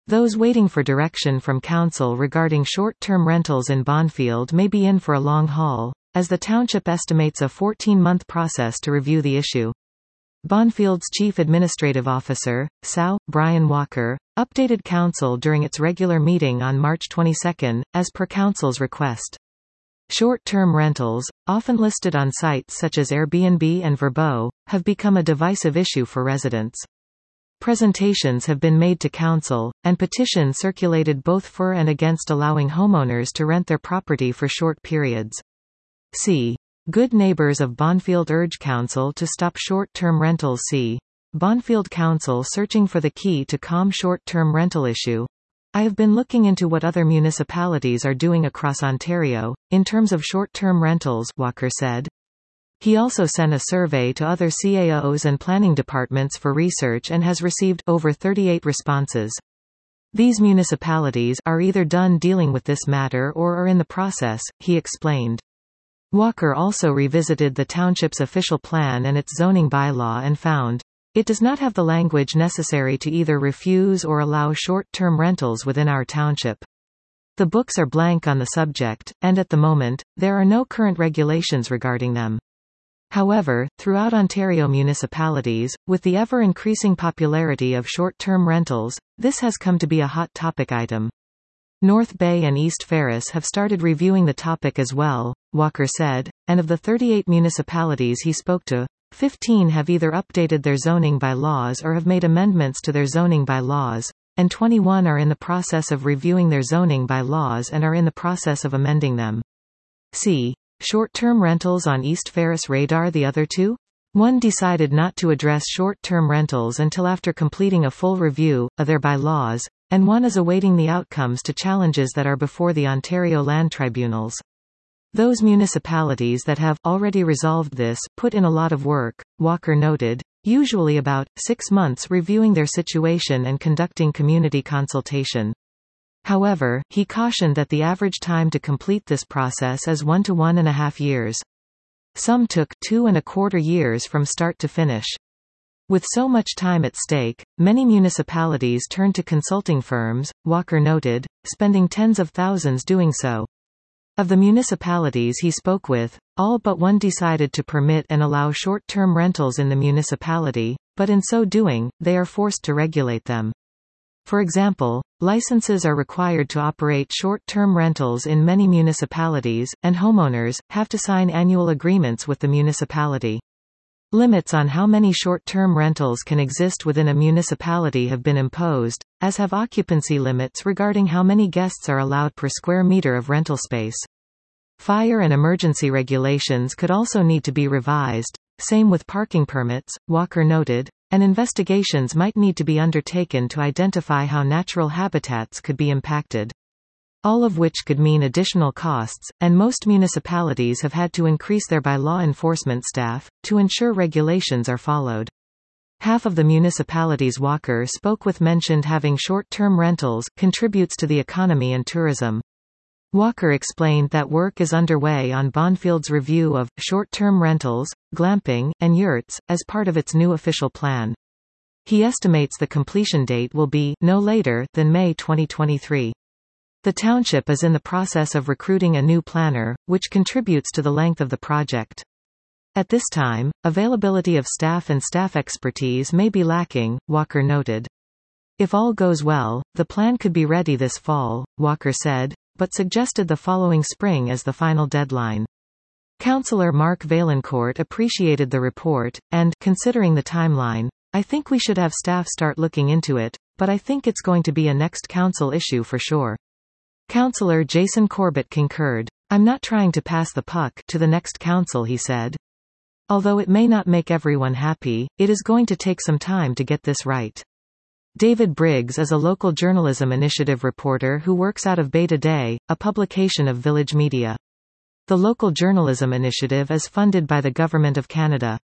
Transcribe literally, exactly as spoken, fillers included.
Those waiting for direction from council regarding short-term rentals in Bonfield may be in for a long haul, as the township estimates a fourteen-month process to review the issue. Bonfield's Chief Administrative Officer, S A W, Brian Walker, updated council during its regular meeting on March twenty-second, as per council's request. Short-term rentals, often listed on sites such as Airbnb and Vrbo, have become a divisive issue for residents. Presentations have been made to council, and petitions circulated both for and against allowing homeowners to rent their property for short periods. C. Good Neighbors of Bonfield urge council to stop short-term rentals. C. Bonfield Council searching for the key to calm short-term rental issue. I have been looking into what other municipalities are doing across Ontario, in terms of short-term rentals, Walker said. He also sent a survey to other C A Os and planning departments for research and has received over thirty-eight responses. These municipalities are either done dealing with this matter or are in the process, he explained. Walker also revisited the township's official plan and its zoning bylaw and found, it does not have the language necessary to either refuse or allow short-term rentals within our township. The books are blank on the subject, and at the moment, there are no current regulations regarding them. However, throughout Ontario municipalities, with the ever-increasing popularity of short-term rentals, this has come to be a hot topic item. North Bay and East Ferris have started reviewing the topic as well, Walker said, and of the thirty-eight municipalities he spoke to, fifteen have either updated their zoning bylaws or have made amendments to their zoning bylaws, and twenty-one are in the process of reviewing their zoning bylaws and are in the process of amending them. C. Short-term rentals on East Ferris radar. The other two? One decided not to address short-term rentals until after completing a full review of their bylaws, and one is awaiting the outcomes to challenges that are before the Ontario land tribunals. Those municipalities that have already resolved this put in a lot of work, Walker noted, usually about six months reviewing their situation and conducting community consultation. However, he cautioned that the average time to complete this process is one to one and a half years. Some took two and a quarter years from start to finish. With so much time at stake, many municipalities turned to consulting firms, Walker noted, spending tens of thousands doing so. Of the municipalities he spoke with, all but one decided to permit and allow short-term rentals in the municipality, but in so doing, they are forced to regulate them. For example, licenses are required to operate short-term rentals in many municipalities, and homeowners have to sign annual agreements with the municipality. Limits on how many short-term rentals can exist within a municipality have been imposed, as have occupancy limits regarding how many guests are allowed per square meter of rental space. Fire and emergency regulations could also need to be revised, same with parking permits, Walker noted, and investigations might need to be undertaken to identify how natural habitats could be impacted. All of which could mean additional costs, and most municipalities have had to increase their by-law enforcement staff, to ensure regulations are followed. Half of the municipalities Walker spoke with mentioned having short-term rentals contributes to the economy and tourism. Walker explained that work is underway on Bonfield's review of short-term rentals, glamping, and yurts, as part of its new official plan. He estimates the completion date will be no later than May twenty twenty-three. The township is in the process of recruiting a new planner, which contributes to the length of the project. At this time, availability of staff and staff expertise may be lacking, Walker noted. If all goes well, the plan could be ready this fall, Walker said, but suggested the following spring as the final deadline. Councillor Mark Vaillancourt appreciated the report, and, considering the timeline, I think we should have staff start looking into it, but I think it's going to be a next council issue for sure. Councillor Jason Corbett concurred. I'm not trying to pass the puck to the next council, he said. Although it may not make everyone happy, it is going to take some time to get this right. David Briggs is a local journalism initiative reporter who works out of Beta Day, a publication of Village Media. The local journalism initiative is funded by the Government of Canada.